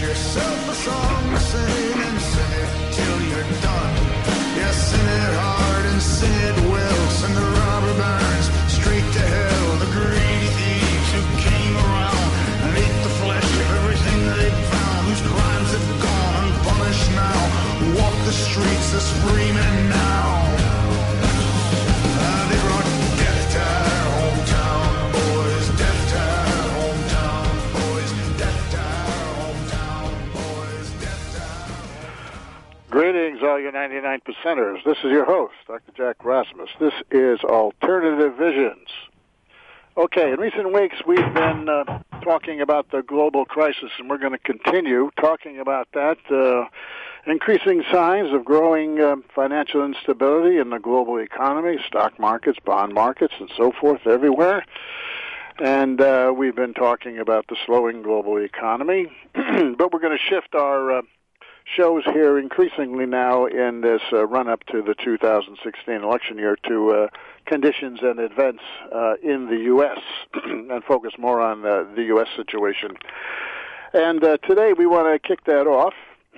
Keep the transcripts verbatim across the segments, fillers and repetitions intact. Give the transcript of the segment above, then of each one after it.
yourself a song to sing and sing it till you're done. Yeah, sing it hard and sing it well. Send the robber barons straight to hell. The greedy thieves who came around and ate the flesh of everything they found, whose crimes have gone unpunished now, walk the streets as free men now. Uh, they brought death to our hometown, boys. Death to our hometown, boys. Death to our hometown, boys. Death to our... Greetings, all you ninety-nine percenters. This is your host, Doctor Jack Rasmus. This is Alternative Visions. Okay, in recent weeks we've been uh, talking about the global crisis, and we're going to continue talking about that. Uh, increasing signs of growing uh, financial instability in the global economy, stock markets, bond markets, and so forth everywhere. And uh, we've been talking about the slowing global economy, but we're going to shift our uh, shows here increasingly now in this uh, run-up to the two thousand sixteen election year to uh, conditions and events uh, in the U S and focus more on uh, the U S situation. And uh, today we want to kick that off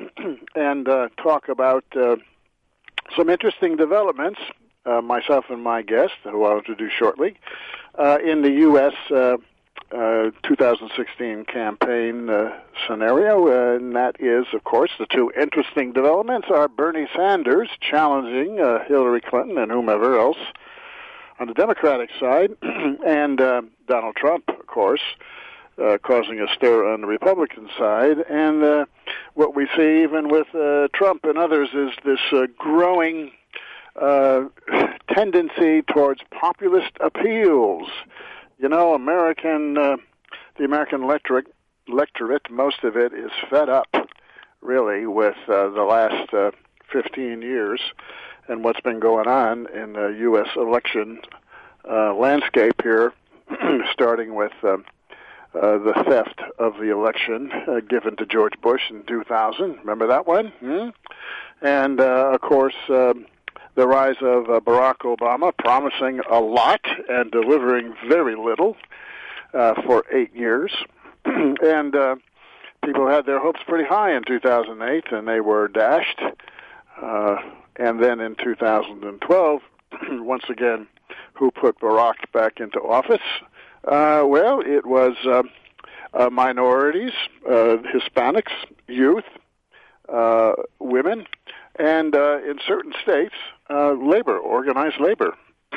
and uh, talk about uh, some interesting developments, uh, myself and my guest, who I'll introduce shortly, uh, in the U S uh, uh, two thousand sixteen campaign uh, scenario, uh, and that is, of course, the two interesting developments are Bernie Sanders challenging uh, Hillary Clinton and whomever else on the Democratic side, and uh, Donald Trump, of course, uh, causing a stir on the Republican side. And uh, what we see even with uh, Trump and others is this uh, growing uh, tendency towards populist appeals. You know, American, uh, the American electorate, electorate, most of it is fed up, really, with uh, the last uh, fifteen years and what's been going on in the U S election uh, landscape here, starting with uh, uh, the theft of the election uh, given to George Bush in two thousand. Remember that one? Hmm? And, uh, of course, uh, the rise of uh, Barack Obama, promising a lot and delivering very little uh, for eight years. and uh, people had their hopes pretty high in two thousand eight, and they were dashed. Uh, and then in two thousand twelve, once again, who put Barack back into office? Uh, well, it was uh, uh, minorities, uh, Hispanics, youth, uh, women, and uh, in certain states, uh, labor, organized labor.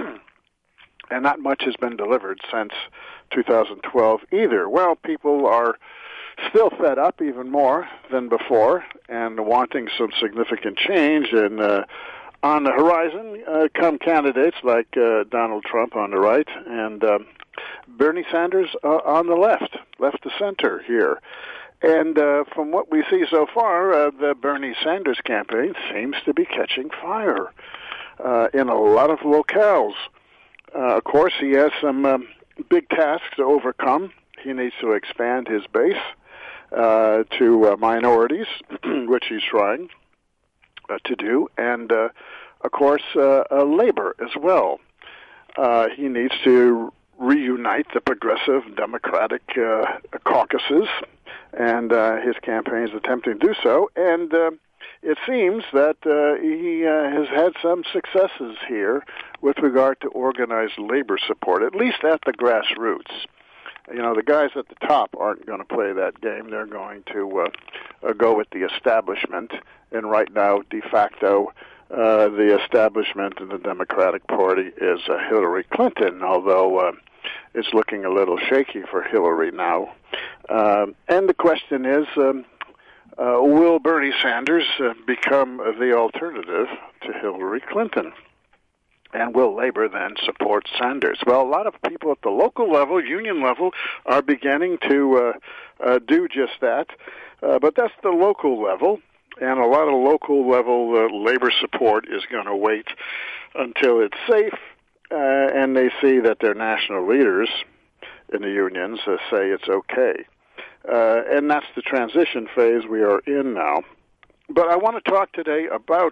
And not much has been delivered since two thousand twelve either. Well, people are still fed up even more than before and wanting some significant change. And uh, on the horizon uh, come candidates like uh, Donald Trump on the right and um, Bernie Sanders uh, on the left, left to center here. And uh, from what we see so far, uh, the Bernie Sanders campaign seems to be catching fire uh, in a lot of locales. Uh, of course, he has some um, big tasks to overcome. He needs to expand his base uh, to uh, minorities, which he's trying uh, to do, and, uh, of course, uh, uh, labor as well. Uh, he needs to reunite the progressive Democratic uh, caucuses, and uh, his campaign is attempting to do so. And uh, it seems that uh, he uh, has had some successes here with regard to organized labor support, at least at the grassroots. You know, the guys at the top aren't going to play that game. They're going to uh, uh, go with the establishment. And right now, de facto, uh, the establishment in the Democratic Party is uh, Hillary Clinton, although uh, it's looking a little shaky for Hillary now. Uh, and the question is, um, uh, will Bernie Sanders uh, become the alternative to Hillary Clinton? And will labor then support Sanders? Well, a lot of people at the local level, union level, are beginning to uh, uh, do just that. Uh, but that's the local level, and a lot of local level uh, labor support is going to wait until it's safe, uh, and they see that their national leaders in the unions uh, say it's okay. Uh, and that's the transition phase we are in now. But I want to talk today about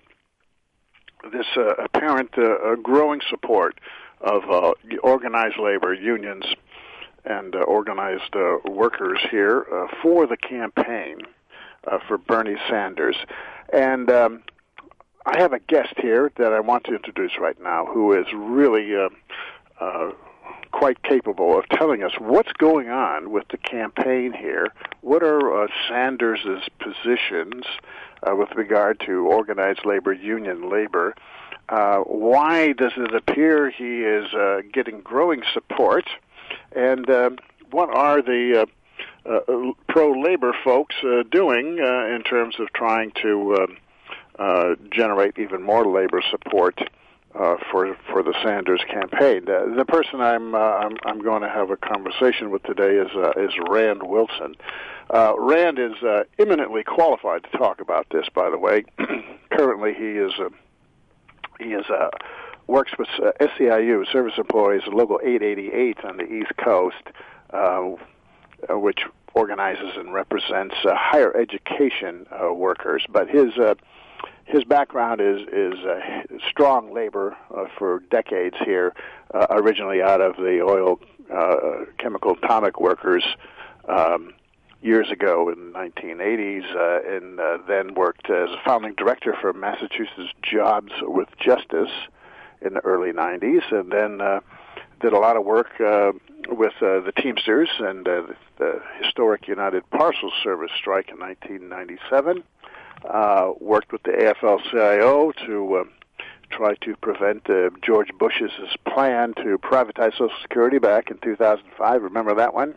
this uh, apparent uh, growing support of uh, organized labor unions and uh, organized uh, workers here uh, for the campaign uh, for Bernie Sanders. And um, I have a guest here that I want to introduce right now who is really uh, uh, quite capable of telling us what's going on with the campaign here. What are uh, Sanders' positions uh, with regard to organized labor, union labor? Uh, why does it appear he is uh, getting growing support? And uh, what are the uh, uh, pro-labor folks uh, doing uh, in terms of trying to uh, uh, generate even more labor support uh, for for the Sanders campaign? Uh, the person I'm, uh, I'm I'm going to have a conversation with today is uh, is Rand Wilson. Uh, Rand is uh, eminently qualified to talk about this. By the way, currently he is uh, he is uh, works with uh, S E I U, Service Employees, Local eight eighty-eight on the East Coast, uh, which organizes and represents uh, higher education uh, workers. But his uh, his background is is uh, strong labor uh, for decades here, uh, originally out of the oil, uh, chemical, atomic workers um, years ago in the nineteen eighties, uh, and uh, then worked as a founding director for Massachusetts Jobs with Justice in the early nineties, and then uh, did a lot of work uh, with uh, the Teamsters and uh, the historic United Parcel Service strike in nineteen ninety-seven. Uh, worked with the A F L C I O to uh, try to prevent uh, George Bush's plan to privatize Social Security back in two thousand five. Remember that one?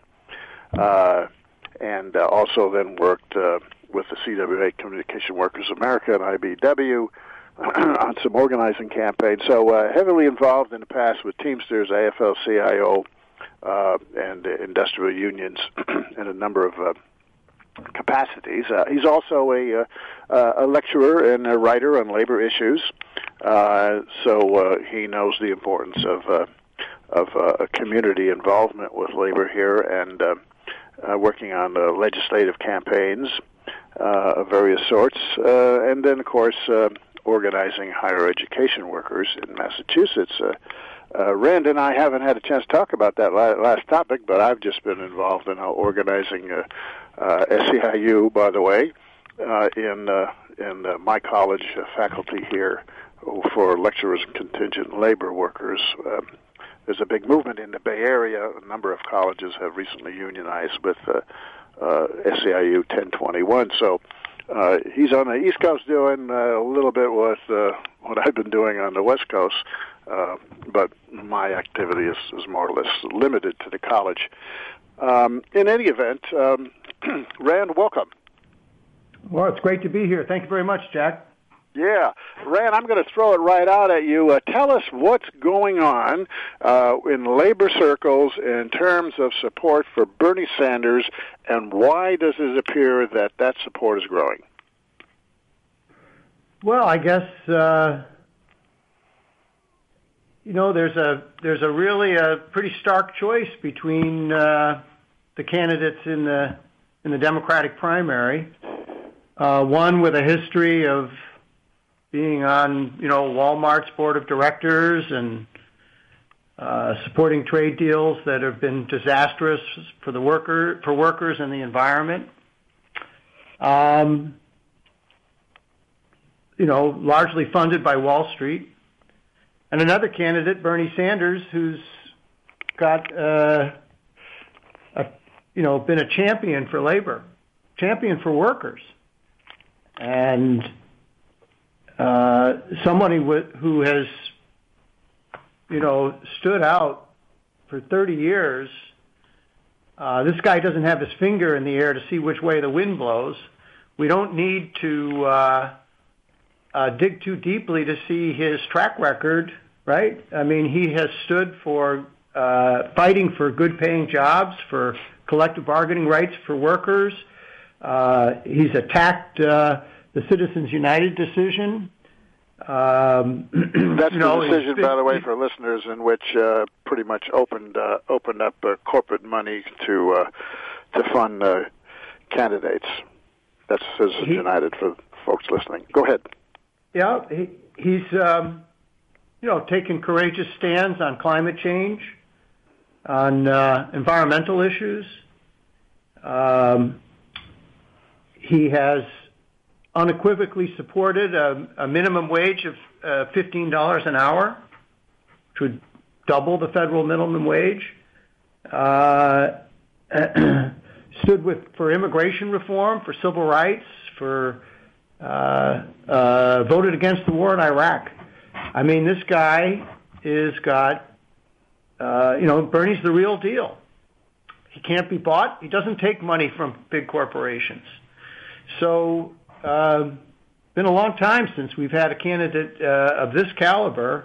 Uh, and uh, also then worked uh, with the C W A, Communication Workers of America, and I B W on some organizing campaigns. So uh, heavily involved in the past with Teamsters, A F L C I O, uh, and uh, industrial unions in a number of uh, capacities. Uh, he's also a, uh, a lecturer and a writer on labor issues, uh, so uh, he knows the importance of uh, of uh, community involvement with labor here, and uh, uh, working on uh, legislative campaigns uh, of various sorts, uh, and then, of course, uh, organizing higher education workers in Massachusetts. Uh, uh, Rand and I haven't had a chance to talk about that last topic, but I've just been involved in uh, organizing uh, uh, S E I U, by the way, uh, in uh, in uh, my college uh, faculty here for lecturers and contingent labor workers. Um, there's a big movement in the Bay Area. A number of colleges have recently unionized with uh, uh, S E I U ten twenty-one. So uh, he's on the East Coast doing uh, a little bit what uh, what I've been doing on the West Coast. Uh, but my activity is, is more or less limited to the college. Um, in any event, um, Rand, welcome. Well, it's great to be here. Thank you very much, Jack. Yeah. Rand, I'm going to throw it right out at you. Uh, tell us what's going on uh, in labor circles in terms of support for Bernie Sanders, and why does it appear that that support is growing? Well, I guess... Uh... You know, there's a there's a really a pretty stark choice between uh, the candidates in the in the Democratic primary. Uh, one with a history of being on, you know, Walmart's board of directors and uh, supporting trade deals that have been disastrous for the worker for workers and the environment. Um, you know, largely funded by Wall Street. And another candidate, Bernie Sanders, who's got, uh, a, you know, been a champion for labor, champion for workers, and uh, somebody with, who has, you know, stood out for thirty years. Uh, this guy doesn't have his finger in the air to see which way the wind blows. We don't need to uh, uh, dig too deeply to see his track record, right? I mean, he has stood for uh, fighting for good-paying jobs, for collective bargaining rights for workers. Uh, he's attacked uh, the Citizens United decision. Um, That's you know, the decision, by the way, for listeners, in which uh, pretty much opened uh, opened up uh, corporate money to uh, to fund uh, candidates. That's Citizens he, United for folks listening. Go ahead. Yeah, he, he's um, you know taken courageous stands on climate change, on uh, environmental issues. Um, he has unequivocally supported a, a minimum wage of uh, fifteen dollars an hour, which would double the federal minimum wage. Uh, stood with for immigration reform, for civil rights, for uh, uh, voted against the war in Iraq. I mean, this guy is got, uh, you know, Bernie's the real deal. He can't be bought. He doesn't take money from big corporations. So, uh, been a long time since we've had a candidate uh, of this caliber,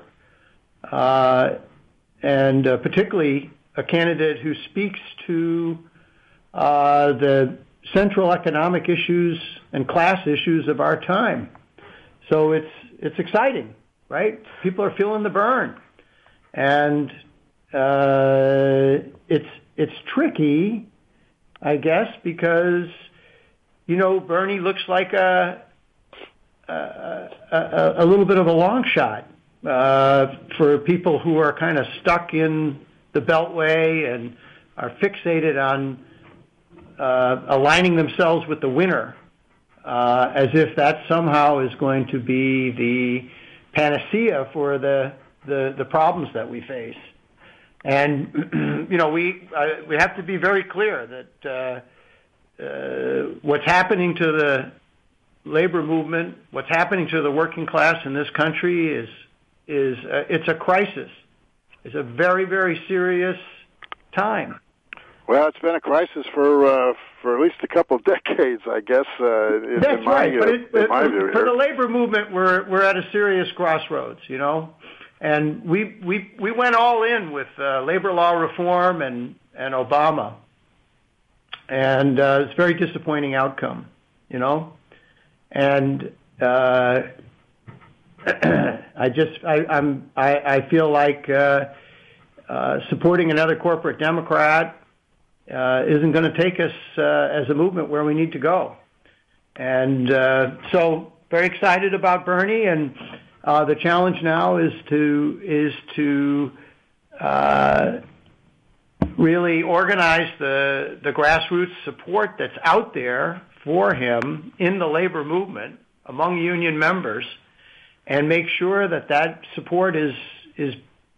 uh, and uh, particularly a candidate who speaks to uh, the central economic issues and class issues of our time. So it's it's exciting, right? People are feeling the burn, and uh, it's it's tricky, I guess, because you know Bernie looks like a a, a, a little bit of a long shot uh, for people who are kind of stuck in the Beltway and are fixated on uh, aligning themselves with the winner, uh, as if that somehow is going to be the panacea for the the, the problems that we face. And you know, we uh, we have to be very clear that uh, uh, what's happening to the labor movement, what's happening to the working class in this country is is uh, it's a crisis. It's a very, very serious time. Well, it's been a crisis for uh, for at least a couple of decades, I guess. Uh, in, That's in my, right. But uh, it, in my for, view for here. the labor movement, we're we're at a serious crossroads, you know. And we we we went all in with uh, labor law reform and and Obama, and uh, it's a very disappointing outcome, you know. And uh, I just I, I'm I, I feel like uh, uh, supporting another corporate Democrat uh, isn't going to take us uh, as a movement where we need to go. And uh, so very excited about Bernie, and uh, the challenge now is to is to uh, really organize the the grassroots support that's out there for him in the labor movement among union members, and make sure that that support is is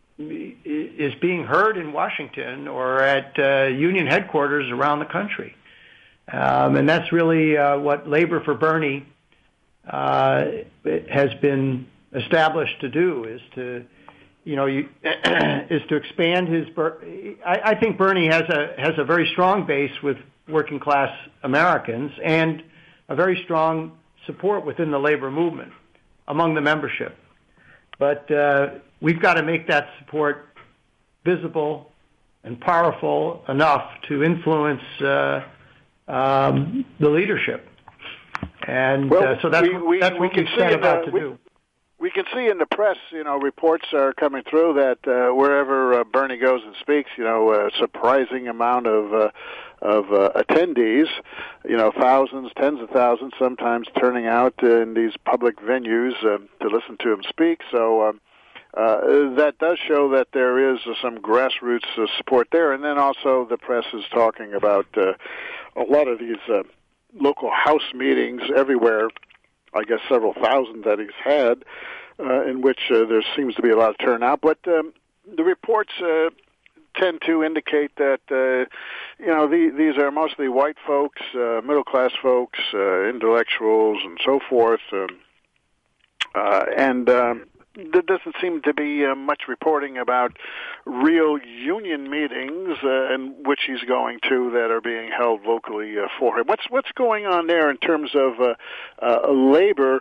is being heard in Washington or at uh, union headquarters around the country. Um, and that's really uh, what Labor for Bernie uh, has been established to do, is to, you know, you, is to expand his. I, I think Bernie has a has a very strong base with working class Americans and a very strong support within the labor movement among the membership. But uh, we've got to make that support visible and powerful enough to influence uh, um, the leadership. And well, uh, so that's, we, we, that's we what we can set see about the, to we, do. We can see in the press, you know, reports are coming through that uh, wherever uh, Bernie goes and speaks, you know, a surprising amount of uh, of uh, attendees, you know, thousands, tens of thousands, sometimes turning out in these public venues uh, to listen to him speak. So um, uh, that does show that there is uh, some grassroots uh, support there. And then also the press is talking about uh, a lot of these uh, local house meetings everywhere. I guess several thousand that he's had, uh, in which uh, there seems to be a lot of turnout. But um, the reports uh, tend to indicate that, uh, you know, the, these are mostly white folks, uh, middle-class folks, uh, intellectuals, and so forth. Um, uh, and um, there doesn't seem to be uh, much reporting about real union meetings uh, in which he's going to that are being held locally uh, for him. What's what's going on there in terms of uh, uh, labor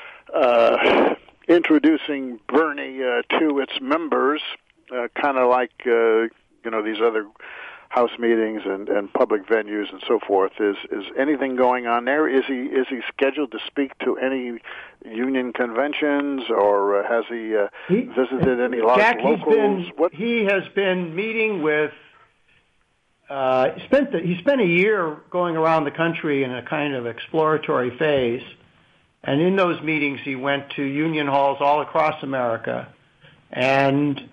uh, introducing Bernie uh, to its members, uh, kind of like uh, you know these other house meetings and, and public venues and so forth? Is is anything going on there? Is he is he scheduled to speak to any union conventions, or uh, has he, uh, he visited any large Jack, locals? He's been, what? He has been meeting with. Uh, he spent the, he spent a year going around the country in a kind of exploratory phase, and in those meetings he went to union halls all across America, and.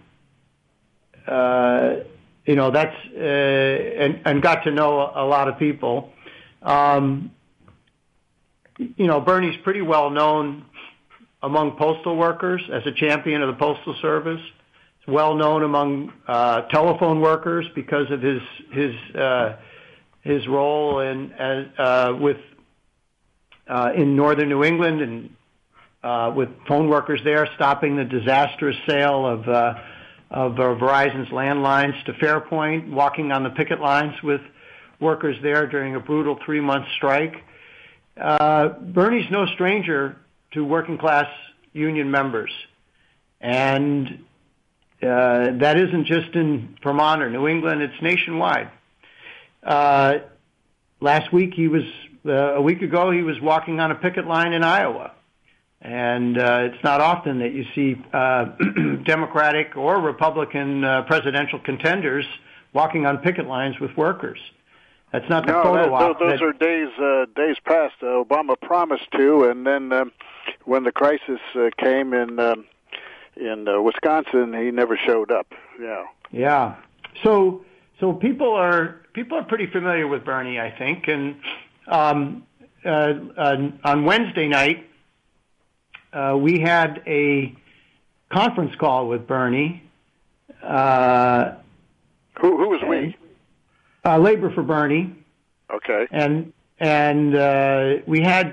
Uh, You know, that's, uh, and, and got to know a lot of people. Um, you know, Bernie's pretty well known among postal workers as a champion of the Postal Service. He's well known among uh, telephone workers because of his his uh, his role in uh, with uh, in northern New England and uh, with phone workers there, stopping the disastrous sale of uh, of uh, Verizon's landlines to Fairpoint, walking on the picket lines with workers there during a brutal three-month strike. Uh, Bernie's no stranger to working-class union members, and uh, that isn't just in Vermont or New England, it's nationwide. Uh, last week, he was, uh, a week ago, he was walking on a picket line in Iowa, and uh, it's not often that you see uh, Democratic or Republican uh, presidential contenders walking on picket lines with workers. That's not the no, photo that, op. Those that, are days uh, days past. Uh, Obama promised to, and then um, when the crisis uh, came in um, in uh, Wisconsin, he never showed up. Yeah. Yeah. So so people are people are pretty familiar with Bernie, I think. And um, uh, uh, on Wednesday night, uh, we had a conference call with Bernie. Uh, who who was we? Uh, Labor for Bernie. Okay. And and uh, we had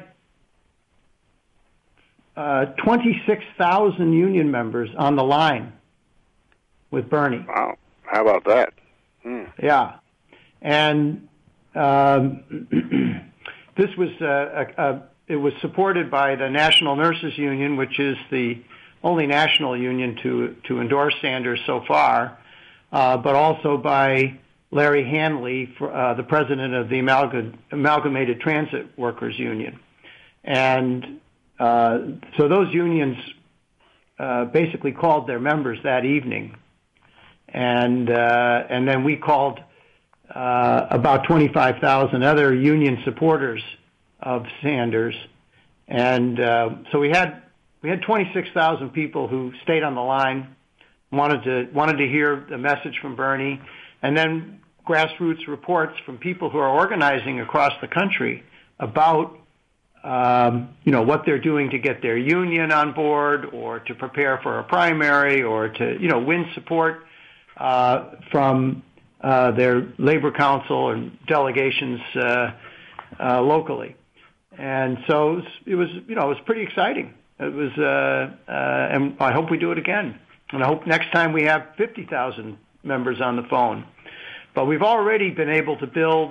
uh, twenty-six thousand union members on the line with Bernie. Wow. How about that? Hmm. Yeah. And um, this was uh, a, a, it was supported by the National Nurses Union, which is the only national union to to endorse Sanders so far, uh, but also by Larry Hanley, uh, the president of the Amalgam- Amalgamated Transit Workers Union. And uh, so those unions uh, basically called their members that evening. And uh, and then we called uh, about twenty-five thousand other union supporters of Sanders. And uh, so we had we had twenty-six thousand people who stayed on the line, wanted to wanted to hear the message from Bernie. And then grassroots reports from people who are organizing across the country about, um, you know, what they're doing to get their union on board or to prepare for a primary or to, you know, win support uh, from uh, their labor council and delegations uh, uh, locally. And so it was, it was, you know, it was pretty exciting. It was, uh, uh, and I hope we do it again. And I hope next time we have fifty thousand members on the phone. But we've already been able to build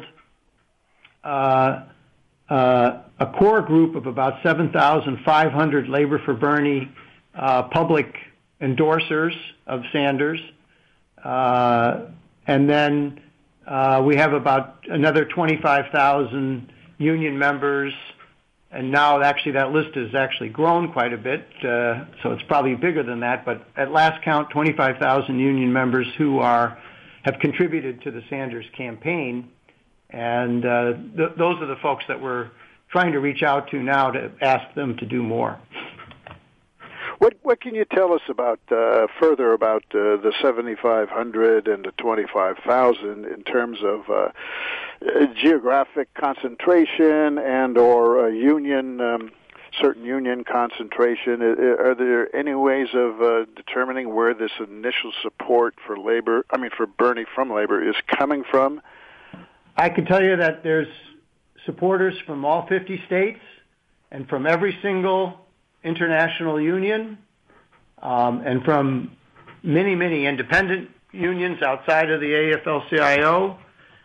uh, uh, a core group of about seven thousand five hundred Labor for Bernie uh, public endorsers of Sanders. Uh, and then uh, we have about another twenty-five thousand union members. And now actually that list has actually grown quite a bit, uh, so it's probably bigger than that. But at last count, twenty-five thousand union members who are have contributed to the Sanders campaign, and uh, th- those are the folks that we're trying to reach out to now to ask them to do more. What what can you tell us about uh, further about uh, the seventy-five hundred and the twenty-five thousand in terms of uh, geographic concentration and or uh, union um, certain union concentration? Are there any ways of uh, determining where this initial support for labor, I mean for Bernie from labor, is coming from? I can tell you that there's supporters from all fifty states and from every single international union, um, and from many, many independent unions outside of the A F L C I O.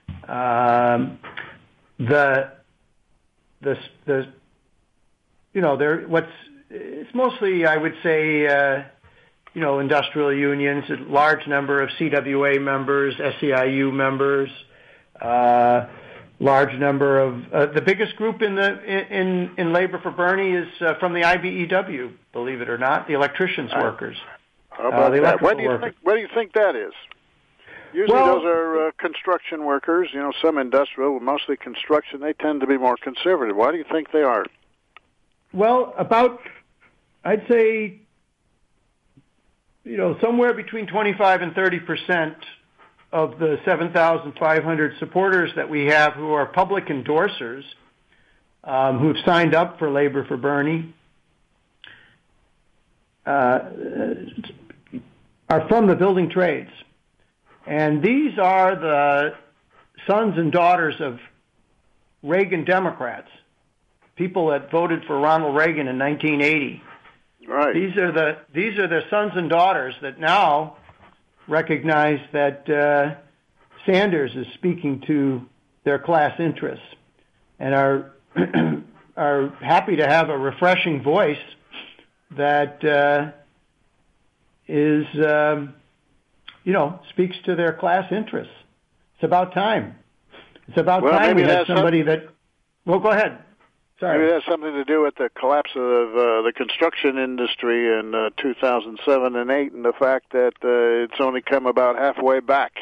Um, the the the you know there what's it's mostly I would say uh, you know industrial unions, a large number of C W A members, S E I U members. Uh, large number of uh, the biggest group in the in in labor for Bernie is uh, from the I B E W, believe it or not, the electricians uh, workers. How about uh, that? What do you think? What do you think that is? Usually, well, those are uh, construction workers. You know, some industrial, mostly construction. They tend to be more conservative. Why do you think they are? Well, about I'd say you know somewhere between twenty-five and thirty percent of the seven thousand five hundred supporters that we have who are public endorsers um, who've signed up for Labor for Bernie uh, are from the building trades. And these are the sons and daughters of Reagan Democrats, people that voted for Ronald Reagan in nineteen eighty. Right. These are the these are the sons and daughters that now recognize that uh, Sanders is speaking to their class interests and are are happy to have a refreshing voice that uh, is um, you know speaks to their class interests. It's about time. It's about well, time we had somebody some... that. Well, go ahead. Sorry. Maybe it has something to do with the collapse of uh, the construction industry in uh, two thousand seven and eight, and the fact that uh, it's only come about halfway back.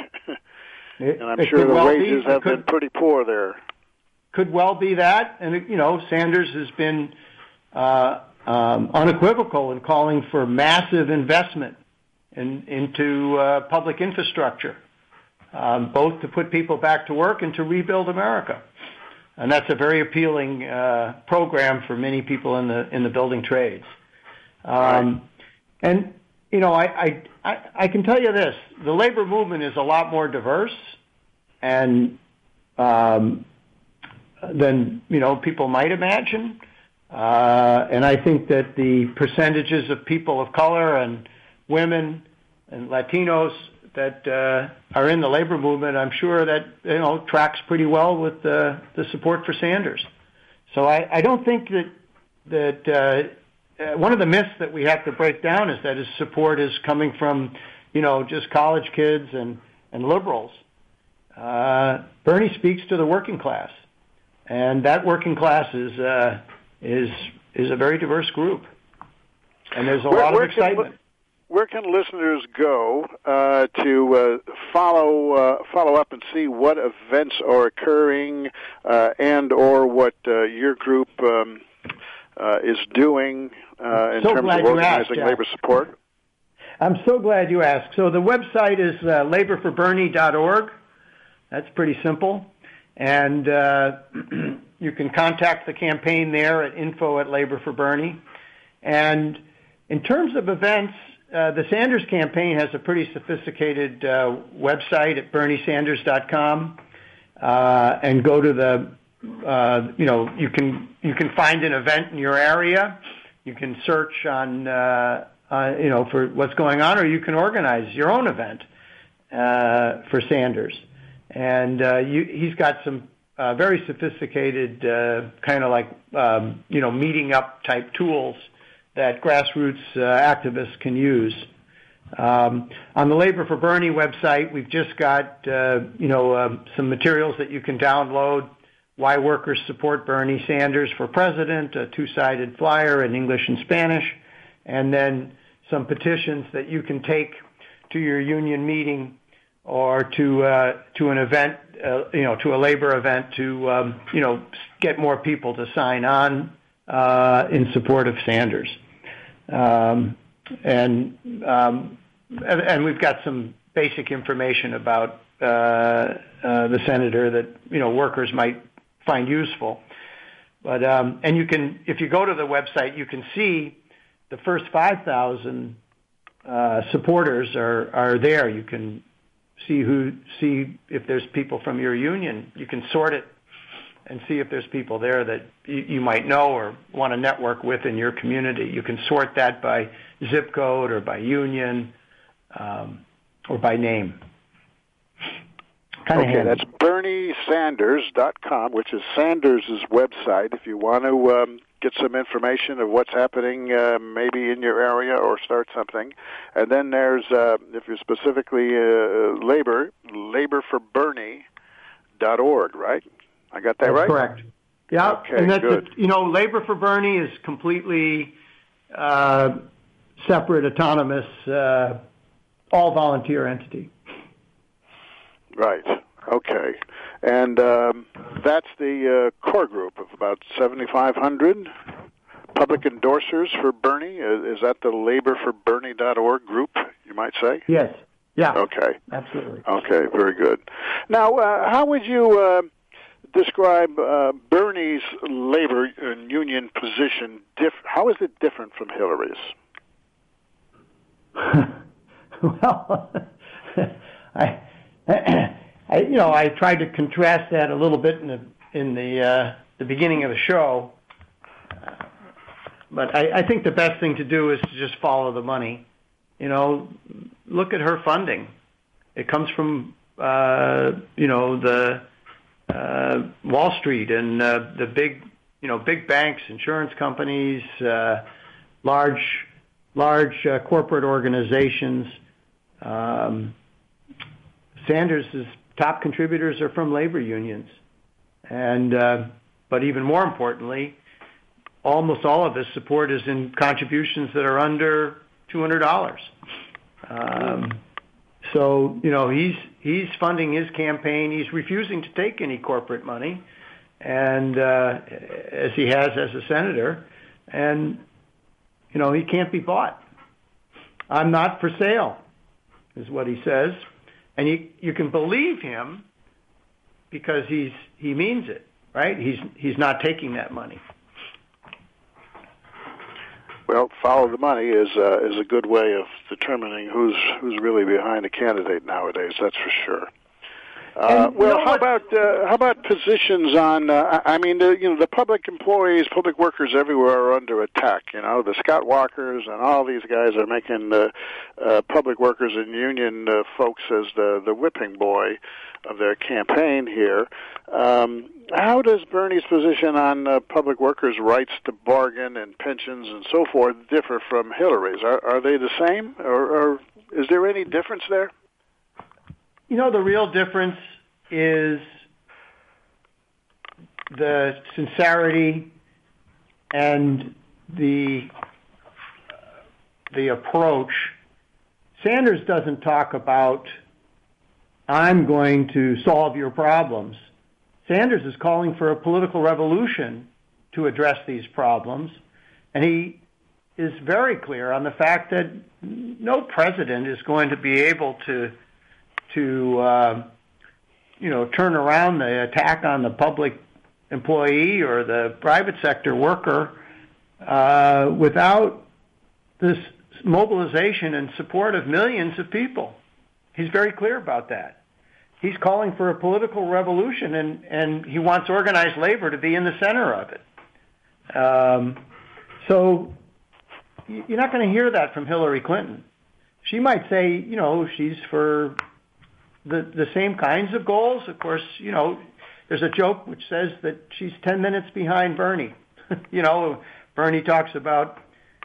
It, and I'm sure the well wages be, have could, been pretty poor there. Could well be that, and you know, Sanders has been uh, um, unequivocal in calling for massive investment in, into uh, public infrastructure, um, both to put people back to work and to rebuild America. And that's a very appealing uh, program for many people in the in the building trades. Um, right. And you know, I, I I can tell you this: the labor movement is a lot more diverse, and um, than you know people might imagine. Uh, and I think that the percentages of people of color and women and Latinos that uh, are in the labor movement, I'm sure that you know tracks pretty well with the, the support for Sanders. So I, I don't think that that uh, uh, one of the myths that we have to break down is that his support is coming from you know just college kids and and liberals. Uh, Bernie speaks to the working class, and that working class is uh, is is a very diverse group, and there's a where, lot of excitement. Can, Where can listeners go uh, to uh, follow uh, follow up and see what events are occurring uh, and or what uh, your group um, uh, is doing uh, in so terms of organizing asked, labor support? I'm so glad you asked. So the website is uh, labor for bernie dot org. That's pretty simple. And uh, you can contact the campaign there at info at Labor for Bernie. And in terms of events, Uh, the Sanders campaign has a pretty sophisticated uh, website at bernie sanders dot com, uh, and go to the, uh, you know, you can you can find an event in your area. You can search on, uh, uh, you know, for what's going on, or you can organize your own event uh, for Sanders. And uh, you, he's got some uh, very sophisticated, uh, kind of like, um, you know, meeting up type tools that grassroots uh, activists can use. Um, on the Labor for Bernie website, we've just got, uh, you know, uh, some materials that you can download. Why Workers Support Bernie Sanders for President, a two-sided flyer in English and Spanish, and then some petitions that you can take to your union meeting or to uh, to an event, uh, you know, to a labor event to, um, you know, get more people to sign on uh, in support of Sanders. Um, and, um, and and we've got some basic information about uh, uh, the senator that you know workers might find useful. But um, and you can, if you go to the website, you can see the first five thousand uh, supporters are are there. You can see who see if there's people from your union. You can sort it and see if there's people there that you, you might know or want to network with in your community. You can sort that by zip code or by union um, or by name. Kind okay, that's bernie sanders dot com, which is Sanders' website, if you want to um, get some information of what's happening uh, maybe in your area or start something. And then there's, uh, if you're specifically uh, labor, labor for bernie dot org, right? I got that That's right? Correct. Yeah, okay, and that's good. A, you know, Labor for Bernie is completely uh, separate, autonomous, uh, all volunteer entity. Right. Okay, and um, that's the uh, core group of about seventy-five hundred public endorsers for Bernie. Is that the labor for bernie dot org group? You might say. Yes. Yeah. Okay. Absolutely. Okay. Very good. Now, uh, how would you? Uh, describe uh, Bernie's labor and union position. Diff- how is it different from Hillary's? Well, I, I, you know, I tried to contrast that a little bit in the in the uh, the beginning of the show, uh, but I, I think the best thing to do is to just follow the money. You know, look at her funding. It comes from uh, you know the uh, Wall Street and uh, the big you know big banks, insurance companies, uh, large large uh, corporate organizations. Um, Sanders' top contributors are from labor unions, and uh, but even more importantly, almost all of his support is in contributions that are under two hundred dollars. Um, so you know he's he's funding his campaign. He's refusing to take any corporate money, and uh, as he has as a senator, and you know he can't be bought. I'm not for sale, is what he says. And you you can believe him because he's he means it, right? He's he's not taking that money. Well, follow the money is uh, is a good way of determining who's who's really behind a candidate nowadays. That's for sure. Uh, well, how about uh, how about positions on? Uh, I mean, the, you know, the public employees, public workers everywhere are under attack. You know, the Scott Walkers and all these guys are making uh, uh, public workers and union uh, folks as the the whipping boy of their campaign here. Um, how does Bernie's position on uh, public workers' rights to bargain and pensions and so forth differ from Hillary's? Are, are they the same, or, or is there any difference there? You know, the real difference is the sincerity and the the approach. Sanders doesn't talk about, I'm going to solve your problems. Sanders is calling for a political revolution to address these problems, and he is very clear on the fact that no president is going to be able to to, uh, you know, turn around the attack on the public employee or the private sector worker uh, without this mobilization and support of millions of people. He's very clear about that. He's calling for a political revolution, and, and he wants organized labor to be in the center of it. Um, so you're not going to hear that from Hillary Clinton. She might say, you know, she's for the the same kinds of goals. Of course, you know, there's a joke which says that she's ten minutes behind Bernie. You know, Bernie talks about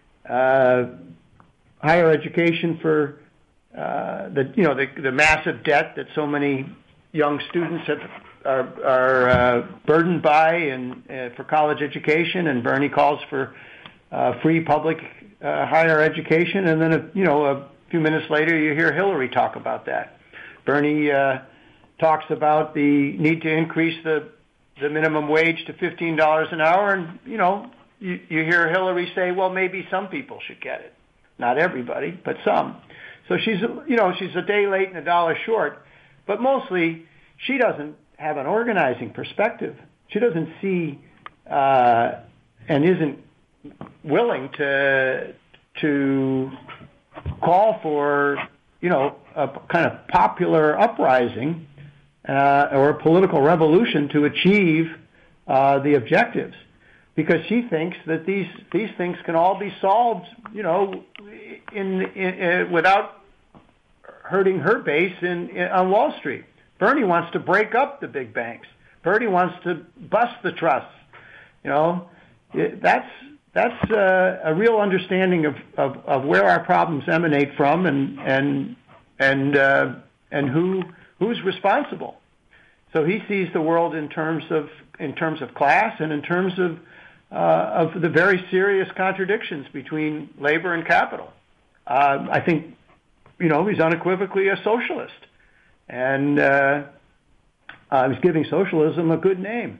uh, higher education for uh, the you know the, the massive debt that so many young students have, are are uh, burdened by and uh, for college education, and Bernie calls for uh, free public uh, higher education, and then a, you know a few minutes later you hear Hillary talk about that. Bernie uh, talks about the need to increase the the minimum wage to fifteen dollars an hour, and you know you, you hear Hillary say, well, maybe some people should get it, not everybody, but some. So she's you know she's a day late and a dollar short, but mostly she doesn't have an organizing perspective. She doesn't see uh, and isn't willing to to call for you know a kind of popular uprising uh, or a political revolution to achieve uh, the objectives, because she thinks that these these things can all be solved, you know, in, in, in without hurting her base in, in on Wall Street. Bernie wants to break up the big banks. Bernie wants to bust the trusts. You know, that's that's uh, a real understanding of, of, of where our problems emanate from, and and and uh, and who who's responsible. So he sees the world in terms of in terms of class and in terms of uh, of the very serious contradictions between labor and capital. Uh, I think, you know, he's unequivocally a socialist, and uh, uh, he's giving socialism a good name.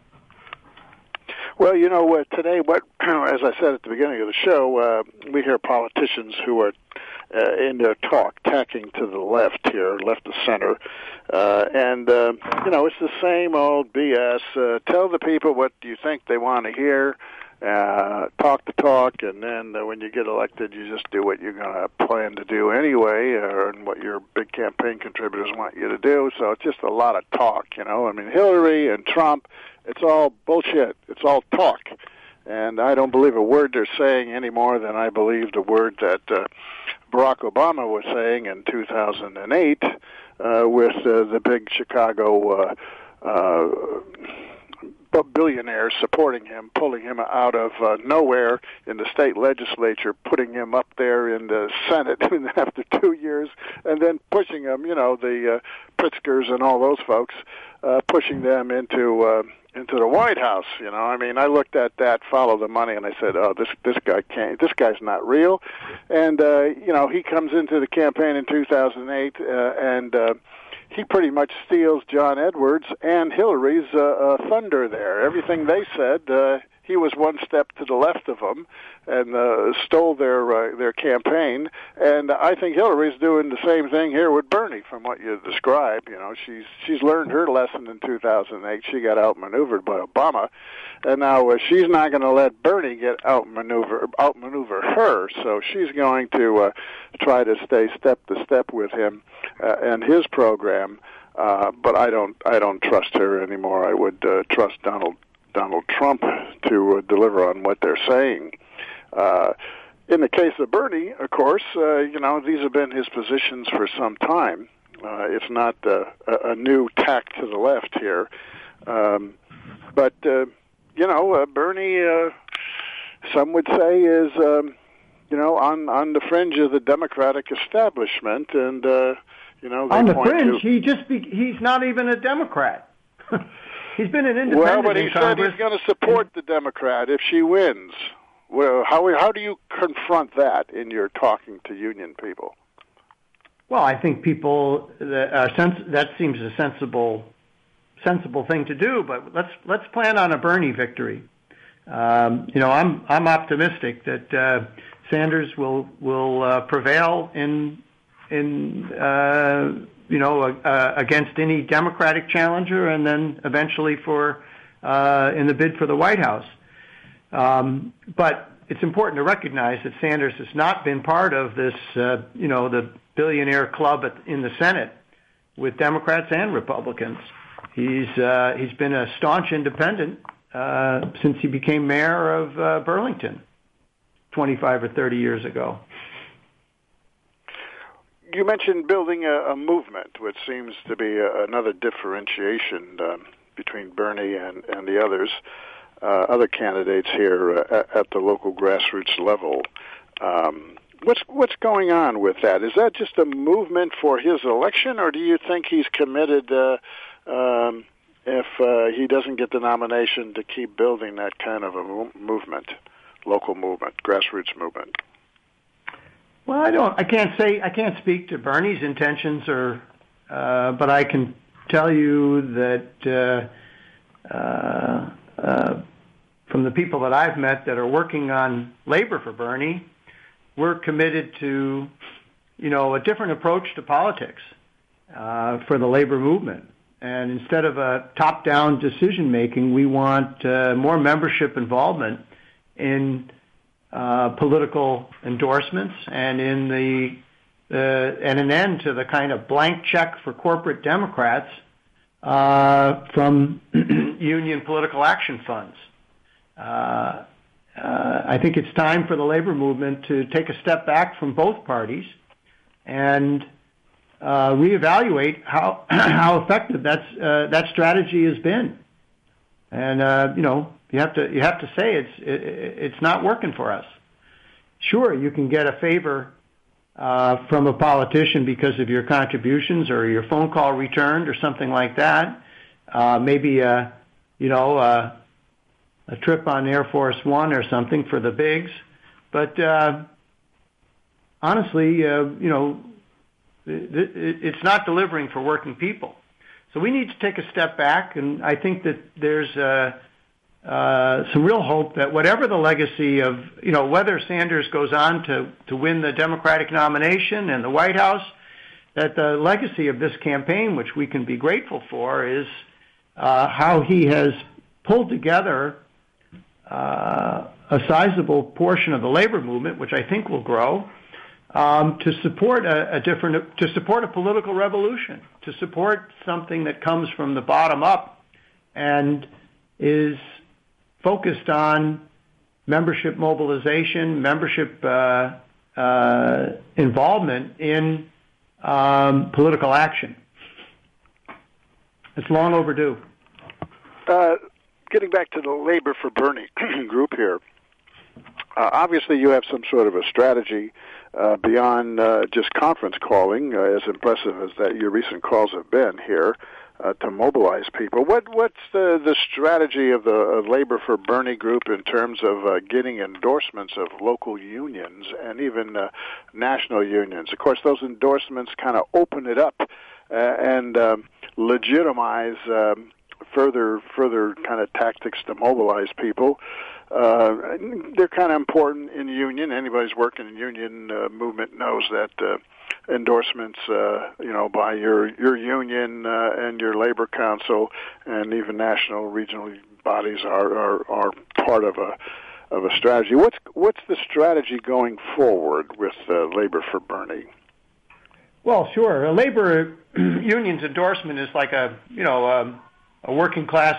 Well, you know, uh, today, what as I said at the beginning of the show, uh, we hear politicians who are uh, in their talk, tacking to the left here, left to center. Uh, and, uh, you know, it's the same old B S. Uh, tell the people what you think they want to hear. Uh, talk the talk, and then uh, when you get elected, you just do what you're going to plan to do anyway, or and what your big campaign contributors want you to do. So it's just a lot of talk, you know. I mean, Hillary and Trump, it's all bullshit. It's all talk. And I don't believe a word they're saying any more than I believe the word that uh, Barack Obama was saying in two thousand eight uh, with uh, the big Chicago uh, uh billionaires supporting him, pulling him out of uh, nowhere in the state legislature, putting him up there in the Senate after two years, and then pushing him, you know, the uh, Pritzkers and all those folks, uh, pushing them into uh, into the White House. You know, I mean, I looked at that, follow the money, and I said, oh, this this guy can't, this guy's not real. And, uh, you know, he comes into the campaign in two thousand eight, uh, and uh, he pretty much steals John Edwards and Hillary's uh, uh, thunder there. Everything they said, uh, he was one step to the left of them and uh, stole their uh, their campaign. And I think Hillary's doing the same thing here with Bernie, from what you described. You know, she's she's learned her lesson in two thousand eight. She got outmaneuvered by Obama, and now uh, she's not going to let Bernie get outmaneuver outmaneuver her. So she's going to uh, try to stay step to step with him uh, and his program. Uh, but I don't I don't trust her anymore. I would uh, trust Donald. Donald Trump to uh, deliver on what they're saying. Uh, in the case of Bernie, of course, uh, you know, these have been his positions for some time. Uh, it's not uh, a, a new tack to the left here. Um, but, uh, you know, uh, Bernie, uh, some would say, is, um, you know, on, on the fringe of the Democratic establishment. And, uh, you know, they on the point fringe, to, he just be, he's not even a Democrat. He's been an independent. Well, but he in said Congress. he's going to support the Democrat if she wins. Well, how how do you confront that in your talking to union people? Well, I think people that are sens- that seems a sensible sensible thing to do. But let's let's plan on a Bernie victory. Um, you know, I'm I'm optimistic that uh, Sanders will will uh, prevail in in. Uh, you know, uh, against any Democratic challenger, and then eventually for uh, in the bid for the White House. Um, but it's important to recognize that Sanders has not been part of this, uh, you know, the billionaire club at, in the Senate with Democrats and Republicans. He's uh, he's been a staunch independent uh, since he became mayor of uh, Burlington twenty-five or thirty years ago. You mentioned building a, a movement, which seems to be a, another differentiation um, between Bernie and, and the others, uh, other candidates here uh, at, at the local grassroots level. Um, what's what's going on with that? Is that just a movement for his election, or do you think he's committed, uh, um, if uh, he doesn't get the nomination, to keep building that kind of a mo- movement, local movement, grassroots movement? Well, I don't. I can't say. I can't speak to Bernie's intentions, or, uh, but I can tell you that uh, uh, uh, from the people that I've met that are working on labor for Bernie, we're committed to, you know, a different approach to politics uh, for the labor movement. And instead of a top-down decision making, we want uh, more membership involvement in Uh, political endorsements, and in the uh, and an end to the kind of blank check for corporate Democrats uh, from union political action funds. Uh, uh, I think it's time for the labor movement to take a step back from both parties and uh, reevaluate how how effective that's uh, that strategy has been. And uh, you know. You have to you have to say it's it, it's not working for us. Sure, you can get a favor uh, from a politician because of your contributions or your phone call returned or something like that. Uh, maybe a you know a, a trip on Air Force One or something for the bigs. But uh, honestly, uh, you know, it, it, it's not delivering for working people. So we need to take a step back, and I think that there's a uh, some real hope that whatever the legacy of, you know, whether Sanders goes on to, to win the Democratic nomination in the White House, that the legacy of this campaign, which we can be grateful for, is uh, how he has pulled together uh, a sizable portion of the labor movement, which I think will grow, um, to support a, a different, to support a political revolution, to support something that comes from the bottom up and is focused on membership mobilization, membership uh, uh, involvement in um, political action. It's long overdue. Uh, getting back to the Labor for Bernie group here, uh, obviously you have some sort of a strategy uh, beyond uh, just conference calling, uh, as impressive as that your recent calls have been here, uh, to mobilize people. What What's the, the strategy of the of Labor for Bernie group in terms of uh, getting endorsements of local unions and even uh, national unions? Of course, those endorsements kind of open it up uh, and um, legitimize um, further further kind of tactics to mobilize people. Uh, they're kind of important in union. Anybody's working in union uh, movement knows that uh, endorsements, uh, you know, by your your union uh, and your labor council and even national, regional bodies are, are are part of a of a strategy. What's what's the strategy going forward with uh, Labor for Bernie? Well, sure. A labor union's endorsement is like a you know um, a working class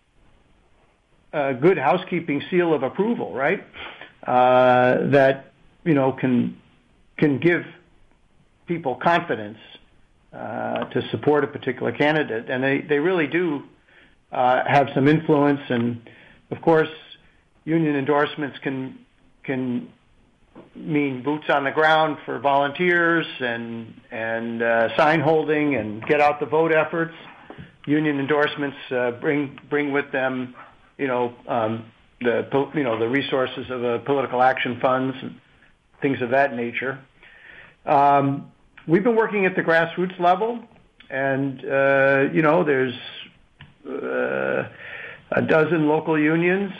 uh, good housekeeping seal of approval, right? Uh, that you know can can give people confidence uh, to support a particular candidate, and they, they really do uh, have some influence. And of course, union endorsements can can mean boots on the ground for volunteers and and uh, sign holding and get out the vote efforts. Union endorsements uh, bring bring with them, you know, um, the you know the resources of the political action funds and things of that nature. Um, we've been working at the grassroots level, and uh, you know, there's uh, a dozen local unions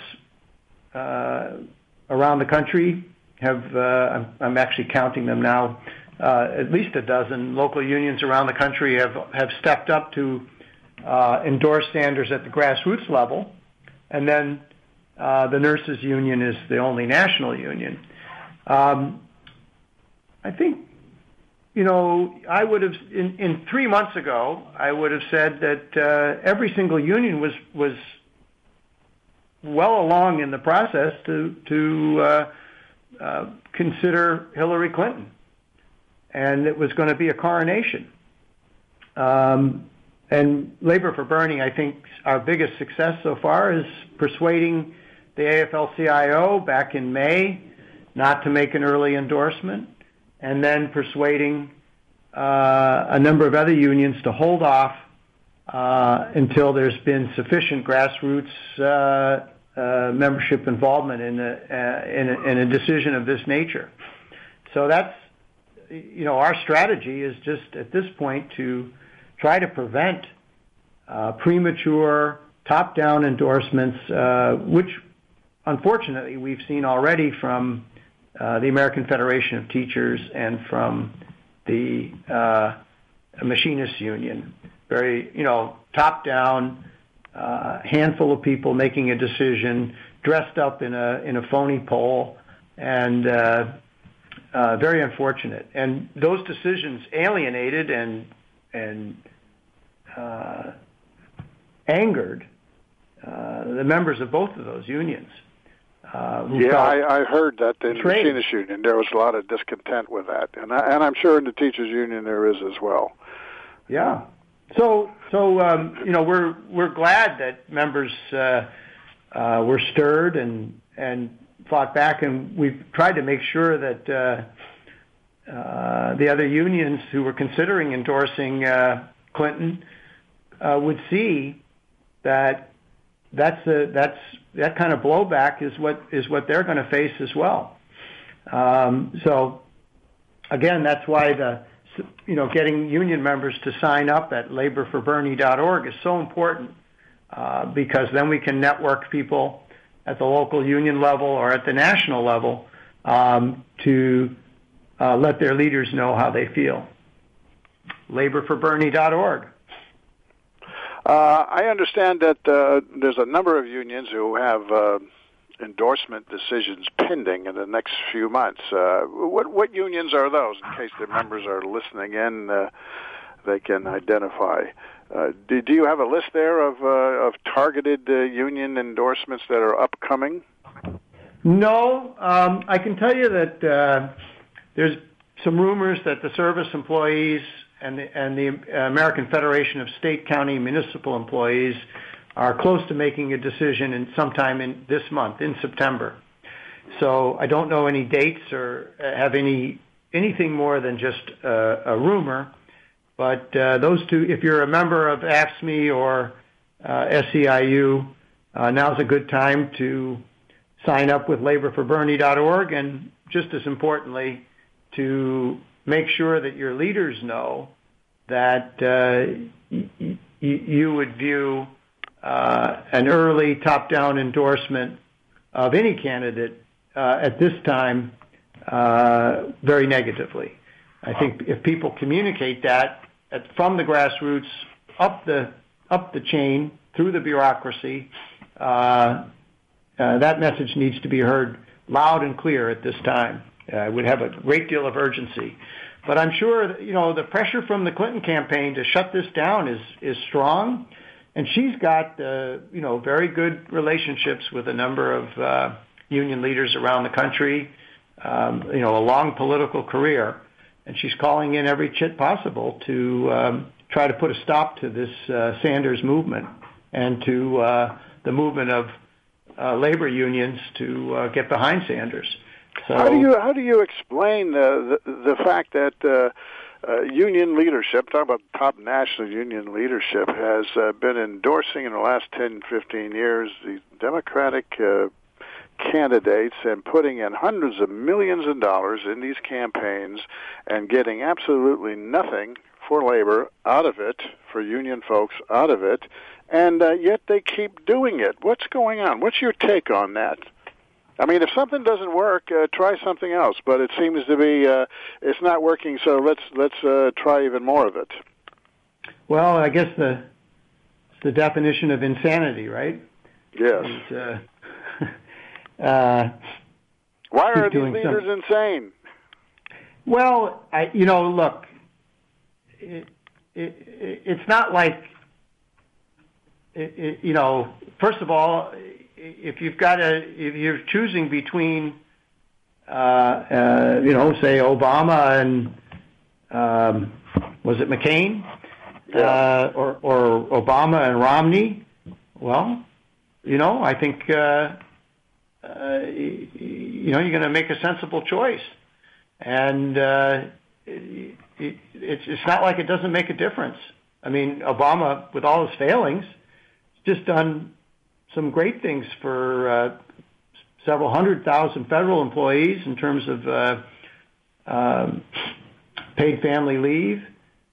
uh, around the country. Have uh, I'm, I'm actually counting them now. Uh, at least a dozen local unions around the country have have stepped up to uh, endorse Sanders at the grassroots level, and then uh, the nurses union is the only national union. Um, I think, you know, I would have in, in three months ago, I would have said that uh, every single union was was well along in the process to to uh, uh, consider Hillary Clinton, and it was going to be a coronation. Um, and Labor for Bernie, I think, our biggest success so far is persuading the A F L C I O back in May not to make an early endorsement, and then persuading uh, a number of other unions to hold off uh, until there's been sufficient grassroots uh, uh, membership involvement in a, uh, in, a, in a decision of this nature. So that's, you know, our strategy is just at this point to try to prevent uh, premature top-down endorsements, uh, which unfortunately we've seen already from Uh, the American Federation of Teachers and from the uh, Machinists Union. Very, you know, top-down, uh, handful of people making a decision, dressed up in a in a phony poll, and uh, uh, very unfortunate. And those decisions alienated and and uh, angered uh, the members of both of those unions. Uh, yeah, I, I heard that in the Machinists Union there was a lot of discontent with that, and I, and I'm sure in the Teachers Union there is as well. Yeah, so so um, you know we're we're glad that members uh, uh, were stirred and and fought back, and we've tried to make sure that uh, uh, the other unions who were considering endorsing uh, Clinton uh, would see that. That's a, that's that kind of blowback is what is what they're going to face as well. Um, so again, that's why the you know getting union members to sign up at labor for bernie dot org is so important. uh, because then we can network people at the local union level or at the national level um, to uh, let their leaders know how they feel. labor for bernie dot org. Uh, I understand that uh, there's a number of unions who have uh, endorsement decisions pending in the next few months. Uh, what, what unions are those? In case their members are listening in, uh, they can identify. Uh, do, do you have a list there of, uh, of targeted uh, union endorsements that are upcoming? No, um, I can tell you that uh, there's some rumors that the service employees and the, and the American Federation of State, County, Municipal Employees are close to making a decision in sometime in this month, in September. So I don't know any dates or have any anything more than just uh, a rumor. But uh, those two, if you're a member of A F S C M E or uh, S E I U, uh, now's a good time to sign up with labor for bernie dot org, and just as importantly, to make sure that your leaders know that uh, y- y- you would view uh, an early top-down endorsement of any candidate uh, at this time uh, very negatively. I think if people communicate that at, from the grassroots up the up the chain through the bureaucracy, uh, uh, that message needs to be heard loud and clear at this time. Uh, it would have a great deal of urgency. But I'm sure that, you know, the pressure from the Clinton campaign to shut this down is is strong, and she's got uh, you know very good relationships with a number of uh, union leaders around the country. Um, you know, a long political career, and she's calling in every chit possible to um, try to put a stop to this uh, Sanders movement and to uh, the movement of uh, labor unions to uh, get behind Sanders. So, how do you how do you explain the the, the fact that uh, uh, union leadership, talking about top national union leadership, has uh, been endorsing in the last ten, fifteen years the Democratic uh, candidates and putting in hundreds of millions of dollars in these campaigns and getting absolutely nothing for labor out of it, for union folks out of it, and uh, yet they keep doing it. What's going on? What's your take on that? I mean, if something doesn't work, uh, try something else. But it seems to be uh, it's not working, so let's let's uh, try even more of it. Well, I guess the the definition of insanity, right? Yes. Is, uh, uh, Why are these leaders some... insane? Well, I, you know, look, it, it, it's not like it, it, you know. First of all, if you've got a, if you're choosing between, uh, uh, you know, say Obama and um, was it McCain, yeah. uh, or, or Obama and Romney? Well, you know, I think uh, uh, you know you're going to make a sensible choice, and uh, it, it, it's it's not like it doesn't make a difference. I mean, Obama, with all his failings, has just done some great things for uh, several hundred thousand federal employees in terms of uh, um, paid family leave,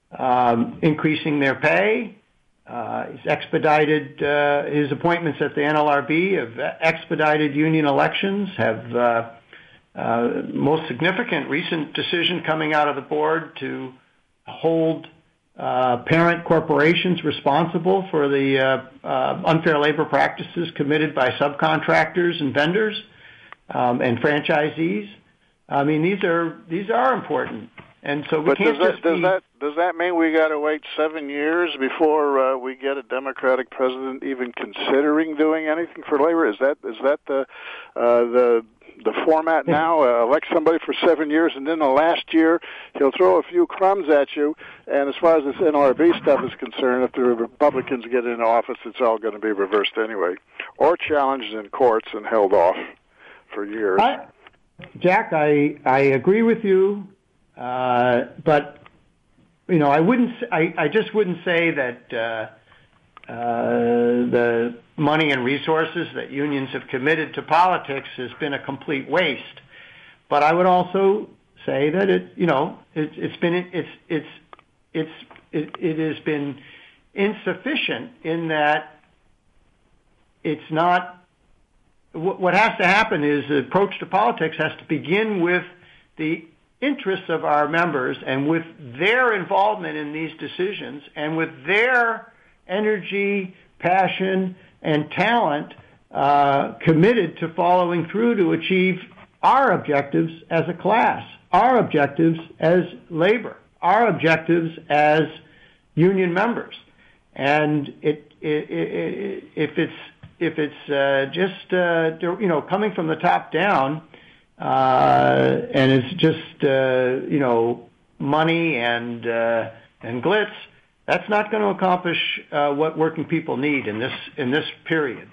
um, increasing their pay. Uh, he's expedited uh, his appointments at the N L R B, have expedited union elections, have uh, uh, most significant recent decision coming out of the board to hold Uh, parent corporations responsible for the uh, uh, unfair labor practices committed by subcontractors and vendors um, and franchisees. I mean, these are these are important, and so we but can't does that, just does be, that does that mean we got to wait seven years before uh, we get a Democratic president even considering doing anything for labor? Is that is that the uh, the the format now? Uh, elect somebody for seven years, and then the last year he'll throw a few crumbs at you. And as far as this N L R B stuff is concerned, if the Republicans get into office, it's all going to be reversed anyway, or challenged in courts and held off for years. I, Jack, I I agree with you, uh, but you know I wouldn't. I, I just wouldn't say that uh, uh, the money and resources that unions have committed to politics has been a complete waste. But I would also say that it, you know, it, it's been it's it's it's it, it has been insufficient in that it's not, what has to happen is the approach to politics has to begin with the interests of our members and with their involvement in these decisions and with their energy, passion, and talent uh, committed to following through to achieve our objectives as a class, our objectives as labor, our objectives as union members. And it, it, it, if it's if it's uh, just uh, you know coming from the top down, uh, and it's just uh, you know money and uh, and glitz, that's not going to accomplish uh, what working people need in this in this period.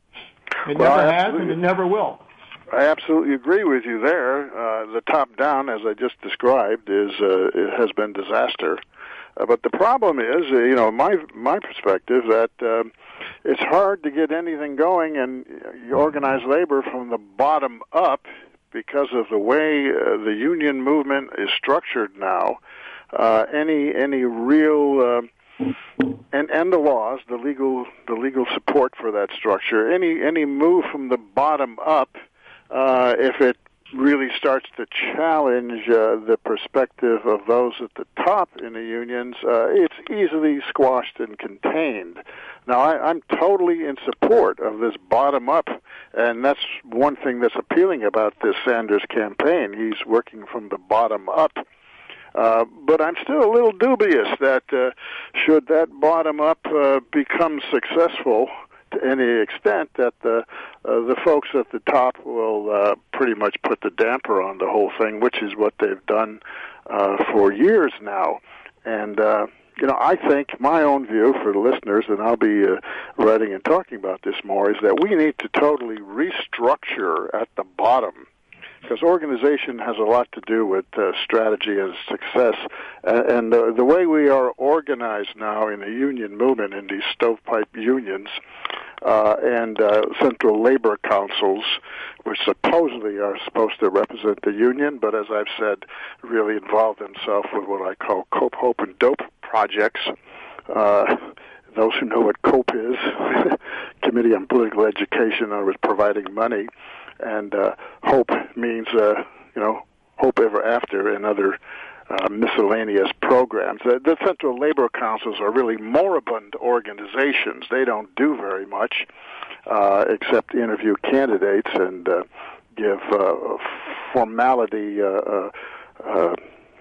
It well, never has, and it never will. I absolutely agree with you there. Uh, the top down, as I just described, is uh, it has been disaster. Uh, but the problem is, uh, you know, my my perspective that uh, it's hard to get anything going and you organize labor from the bottom up because of the way uh, the union movement is structured now. Uh, any any real uh, and and the laws, the legal the legal support for that structure. Any any move from the bottom up. Uh, if it really starts to challenge uh, the perspective of those at the top in the unions, uh, it's easily squashed and contained. Now, I, I'm totally in support of this bottom-up, and that's one thing that's appealing about this Sanders campaign. He's working from the bottom up. Uh, but I'm still a little dubious that uh, should that bottom-up uh, become successful to any extent, that the uh, the folks at the top will uh, pretty much put the damper on the whole thing, which is what they've done uh, for years now. And uh, you know, I think my own view for the listeners, and I'll be uh, writing and talking about this more, is that we need to totally restructure at the bottom. Because organization has a lot to do with uh, strategy and success. Uh, and uh, the way we are organized now in the union movement, in these stovepipe unions, uh, and uh, central labor councils, which supposedly are supposed to represent the union, but as I've said, really involve themselves with what I call cope, hope, and dope projects. Uh, those who know what COPE is, Committee on Political Education, I was providing money. And uh, hope means, uh, you know, hope ever after and other uh, miscellaneous programs. Uh, the Central Labor Councils are really moribund organizations. They don't do very much uh, except interview candidates and uh, give uh, formality uh, uh, uh,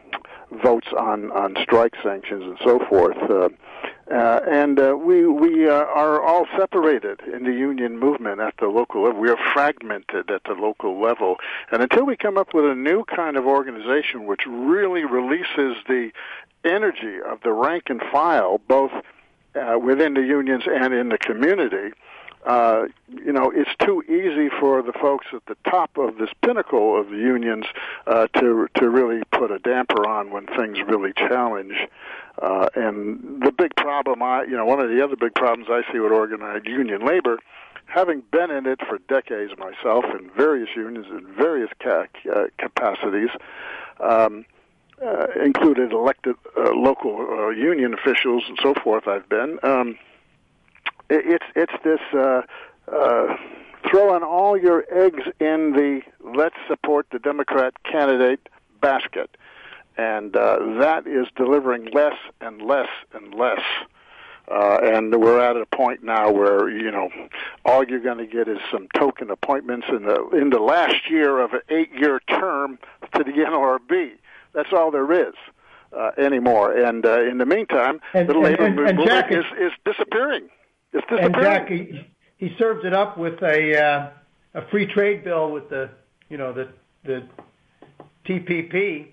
votes on, on strike sanctions and so forth. Uh, Uh, and uh, we we uh, are all separated in the union movement at the local level. We are fragmented at the local level. And until we come up with a new kind of organization which really releases the energy of the rank and file, both uh, within the unions and in the community, uh, you know, it's too easy for the folks at the top of this pinnacle of the unions uh, to to really put a damper on when things really challenge. Uh, and the big problem, I, you know, one of the other big problems I see with organized union labor, having been in it for decades myself in various unions in various ca- uh, capacities, um, uh, included elected uh, local uh, union officials and so forth. I've been. Um, it, it's it's this uh, uh, throwing all your eggs in the let's support the Democrat candidate basket. And uh, that is delivering less and less and less. Uh, and we're at a point now where, you know, all you're going to get is some token appointments in the in the last year of an eight-year term to the N L R B. That's all there is uh, anymore. And uh, in the meantime, and, the labor and, and, movement Jack, is, is disappearing. It's disappearing. And Jack, he, he served it up with a uh, a free trade bill with the, you know, the the T P P.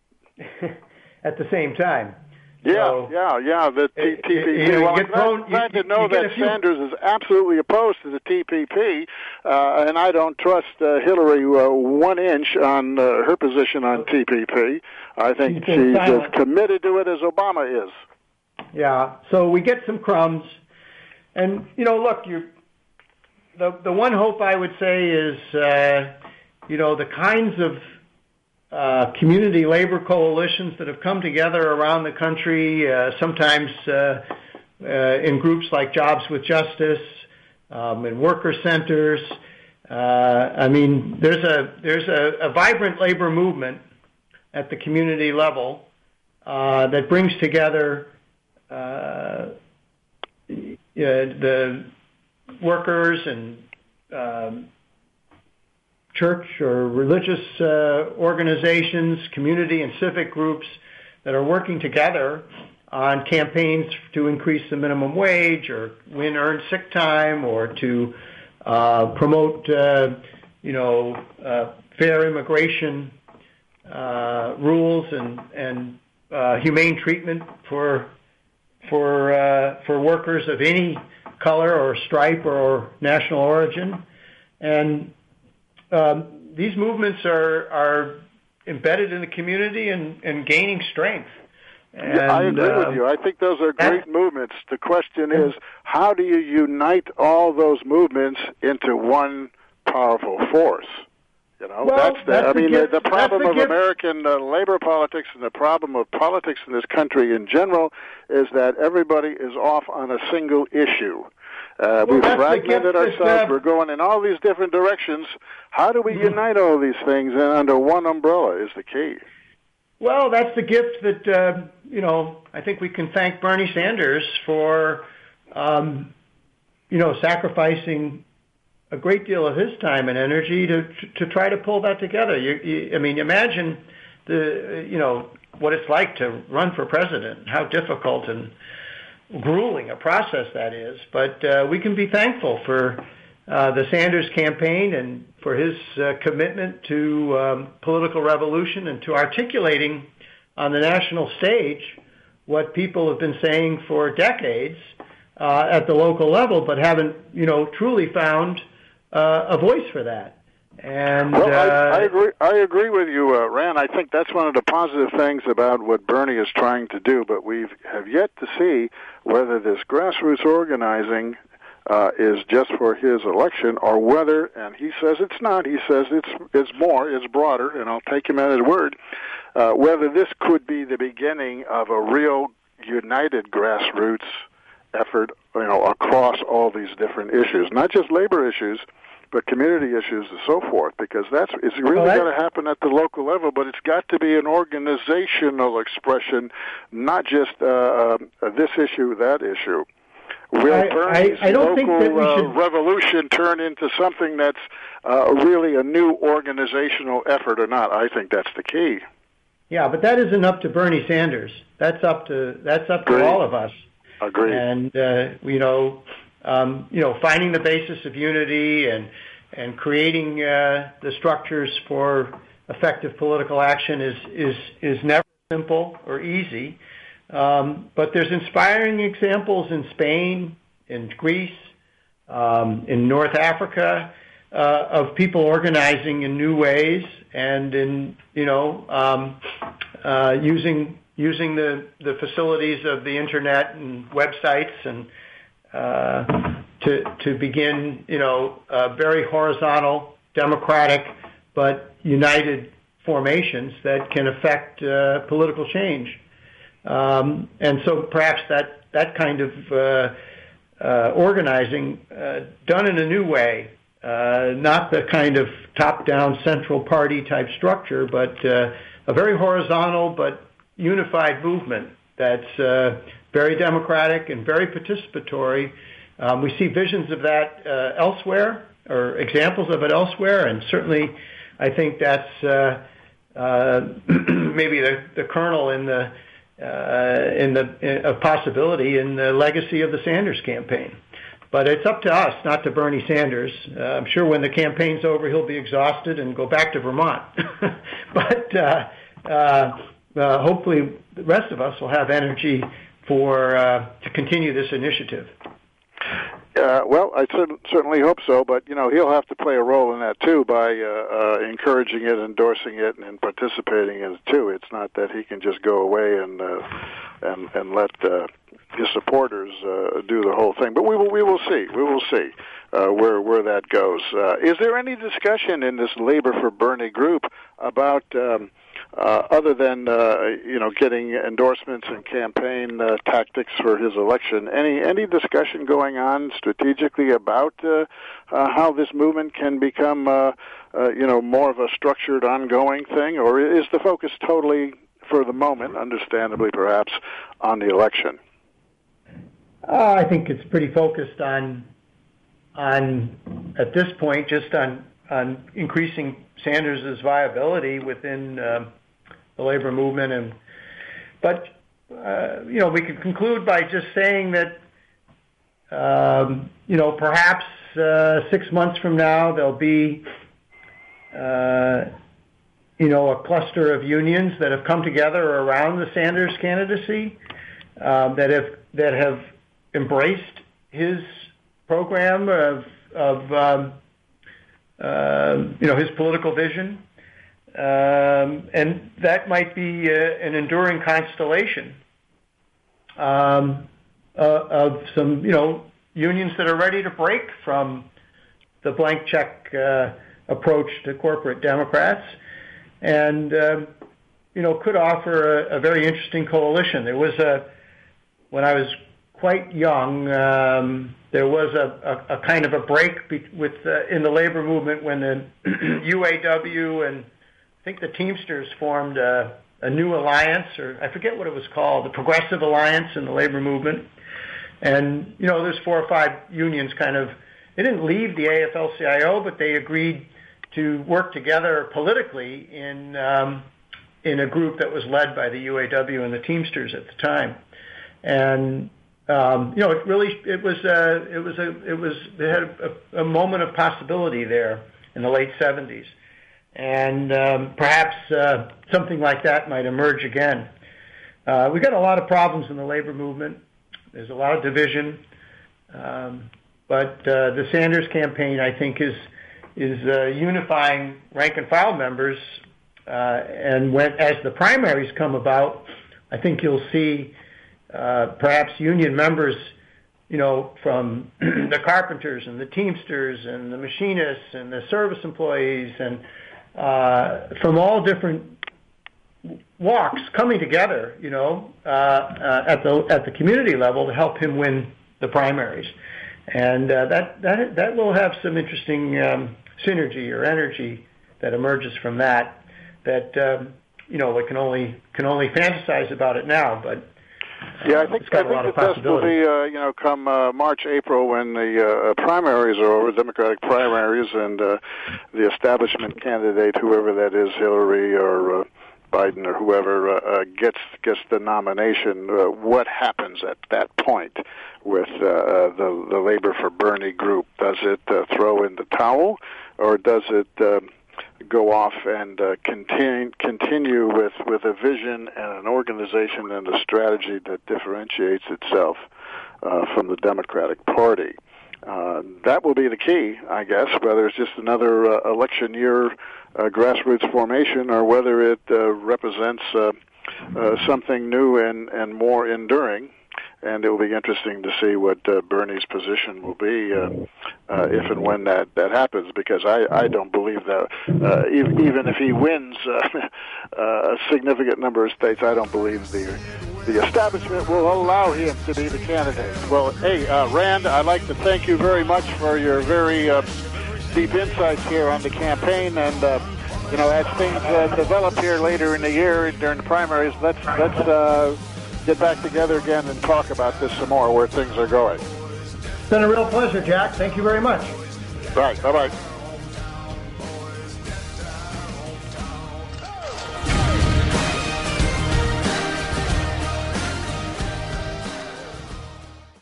At the same time. Yeah, so, yeah, yeah, the T P P. You know, well, you I'm get thrown, glad you, to know you that Sanders is absolutely opposed to the T P P, uh, and I don't trust uh, Hillary uh, one inch on uh, her position on T P P. I think she's, she's as committed to it as Obama is. Yeah, so we get some crumbs. And, you know, look, you the the one hope I would say is, uh, you know, the kinds of Uh, community labor coalitions that have come together around the country, uh, sometimes uh, uh, in groups like Jobs with Justice, um, in worker centers. Uh, I mean, there's a there's a, a vibrant labor movement at the community level uh, that brings together uh, the workers and um, church or religious uh, organizations, community and civic groups that are working together on campaigns to increase the minimum wage or win earned sick time or to uh, promote, uh, you know, uh, fair immigration uh, rules and and uh, humane treatment for for uh, for workers of any color or stripe or national origin, and um, these movements are are embedded in the community and, and gaining strength. And, yeah, I agree uh, with you. I think those are great that, movements. The question is, how do you unite all those movements into one powerful force? You know, well, that's the. That's I mean, gift, the, the problem the of gift. American uh, labor politics and the problem of politics in this country in general is that everybody is off on a single issue. Uh, well, we've fragmented ourselves. That, uh, We're going in all these different directions. How do we mm-hmm. unite all these things and under one umbrella is the key. Well, that's the gift that, uh, you know, I think we can thank Bernie Sanders for, um, you know, sacrificing a great deal of his time and energy to to try to pull that together. You, you, I mean, imagine the, you know, what it's like to run for president, how difficult and grueling a process that is. But uh, we can be thankful for uh, the Sanders campaign and for his uh, commitment to um, political revolution and to articulating on the national stage what people have been saying for decades uh, at the local level, but haven't, you know, truly found uh, a voice for that. And well, uh, I, I agree. I agree with you, uh, Rand. I think that's one of the positive things about what Bernie is trying to do. But we have yet to see whether this grassroots organizing uh, is just for his election, or whether, and he says it's not. He says it's it's more, it's broader, and I'll take him at his word. Uh, whether this could be the beginning of a real united grassroots effort, you know, across all these different issues, not just labor issues, but community issues and so forth, because that's it's really well, going to happen at the local level, but it's got to be an organizational expression, not just uh, uh, this issue, that issue. Will I, Bernie's I, I don't local think that we should... uh, revolution turn into something that's uh, really a new organizational effort or not? I think that's the key. Yeah, but that isn't up to Bernie Sanders. That's up to that's up to Agreed. all of us. Agreed. And uh, you know, um, you know, finding the basis of unity and and creating uh, the structures for effective political action is is is never simple or easy. Um, but there's inspiring examples in Spain, in Greece, um, in North Africa, uh, of people organizing in new ways and in, you know, um, uh, using using the, the facilities of the internet and websites and uh, to to begin, you know, uh, very horizontal, democratic, but united formations that can affect uh, political change. Um, and so perhaps that, that kind of uh, uh, organizing uh, done in a new way, uh, not the kind of top-down central party type structure, but uh, a very horizontal but unified movement that's uh, very democratic and very participatory. Um, we see visions of that uh, elsewhere, or examples of it elsewhere, and certainly I think that's uh, uh, maybe the, the kernel in the Uh, in the in a possibility in the legacy of the Sanders campaign. But it's up to us, not to Bernie Sanders. Uh, I'm sure when the campaign's over, he'll be exhausted and go back to Vermont. But uh, uh, uh, hopefully the rest of us will have energy for uh, to continue this initiative. Uh, well, I certainly hope so, but, you know, he'll have to play a role in that, too, by uh, uh, encouraging it, endorsing it, and participating in it, too. It's not that he can just go away and uh, and, and let uh, his supporters uh, do the whole thing. But we will we will see. We will see uh, where, where that goes. Uh, is there any discussion in this Labor for Bernie group about um, uh, other than uh, you know getting endorsements and campaign uh, tactics for his election, any any discussion going on strategically about uh, uh, how this movement can become uh, uh, you know more of a structured, ongoing thing, or is the focus totally, for the moment, understandably perhaps, on the election? Uh, I think it's pretty focused on on at this point just on on increasing Sanders' viability within uh, the labor movement, and but uh, you know we could conclude by just saying that um, you know perhaps uh, six months from now there'll be uh, you know a cluster of unions that have come together around the Sanders candidacy uh, that have that have embraced his program of of um, Uh, you know, his political vision, um, and that might be uh, an enduring constellation um, uh, of some, you know, unions that are ready to break from the blank check uh, approach to corporate Democrats, and uh, you know, could offer a, a very interesting coalition. There was a, when I was quite young, um, there was a, a, a kind of a break be, with uh, in the labor movement when the U A W and I think the Teamsters formed a, a new alliance, or I forget what it was called, the Progressive Alliance in the labor movement. And you know, there's four or five unions kind of. They didn't leave the A F L C I O, but they agreed to work together politically in um, in a group that was led by the U A W and the Teamsters at the time, and. Um, you know, it really, it was, uh, it was a, it was, they had a, a moment of possibility there in the late seventies. And um, perhaps uh, something like that might emerge again. Uh, we've got a lot of problems in the labor movement. There's a lot of division. Um, but uh, the Sanders campaign, I think, is, is uh, unifying rank and file members. Uh, and when, as the primaries come about, I think you'll see Uh, perhaps union members, you know, from the carpenters and the Teamsters and the machinists and the service employees and uh, from all different walks coming together, you know, uh, uh, at the at the community level to help him win the primaries, and uh, that that that will have some interesting um, synergy or energy that emerges from that. That um, you know, we can only can only fantasize about it now, but. Yeah, I think, I think the test will be, uh, you know, come uh, March, April, when the uh, primaries are over, Democratic primaries, and uh, the establishment candidate, whoever that is, Hillary or uh, Biden or whoever, uh, uh, gets gets the nomination. Uh, what happens at that point with uh, the the Labor for Bernie group? Does it uh, throw in the towel, or does it Uh, go off and uh, continue continue with, with a vision and an organization and a strategy that differentiates itself uh, from the Democratic Party? Uh, that will be the key, I guess, whether it's just another uh, election year uh, grassroots formation or whether it uh, represents uh, uh, something new and, and more enduring. And it will be interesting to see what uh, Bernie's position will be uh, uh, if and when that, that happens, because I, I don't believe that uh, even, even if he wins uh, uh, a significant number of states, I don't believe the the establishment will allow him to be the candidate. Well, hey, uh, Rand, I'd like to thank you very much for your very uh, deep insights here on the campaign, and uh, you know, as things uh, develop here later in the year during the primaries, let's let's. Uh, get back together again and talk about this some more, where things are going. It's been a real pleasure, Jack. Thank you very much. All right. Bye-bye.